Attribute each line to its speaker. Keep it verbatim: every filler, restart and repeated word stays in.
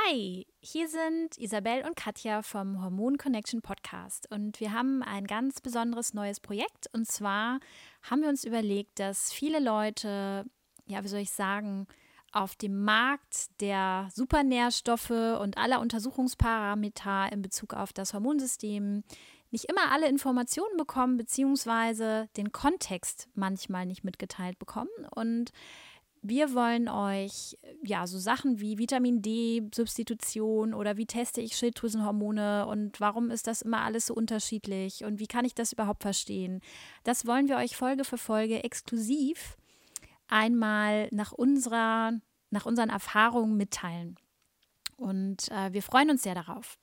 Speaker 1: Hi, hier sind Isabel und Katja vom Hormon Connection Podcast und wir haben ein ganz besonderes neues Projekt, und zwar haben wir uns überlegt, dass viele Leute, ja, wie soll ich sagen, auf dem Markt der Supernährstoffe und aller Untersuchungsparameter in Bezug auf das Hormonsystem nicht immer alle Informationen bekommen, beziehungsweise den Kontext manchmal nicht mitgeteilt bekommen. Und wir wollen euch ja so Sachen wie Vitamin D-Substitution oder wie teste ich Schilddrüsenhormone und warum ist das immer alles so unterschiedlich und wie kann ich das überhaupt verstehen? Das wollen wir euch Folge für Folge exklusiv einmal nach unserer, nach unseren Erfahrungen mitteilen. Und äh, wir freuen uns sehr darauf.